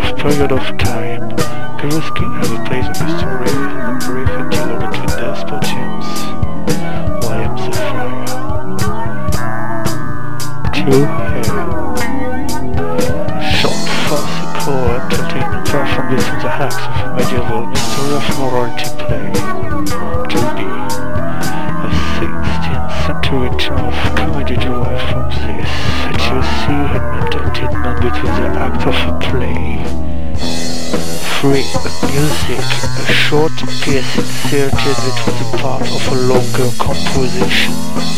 period of time. Curious King has a place in history, the brief dialogue between despotisms. William the Friar. True hair. Short, farcical entertainment far from within the hacks of a medieval mystery of morality play. To be a 16th century term of comedy derived from this idiocy and entertainment between the act of a play. 3. Music, a short piece inserted between the part of a longer composition.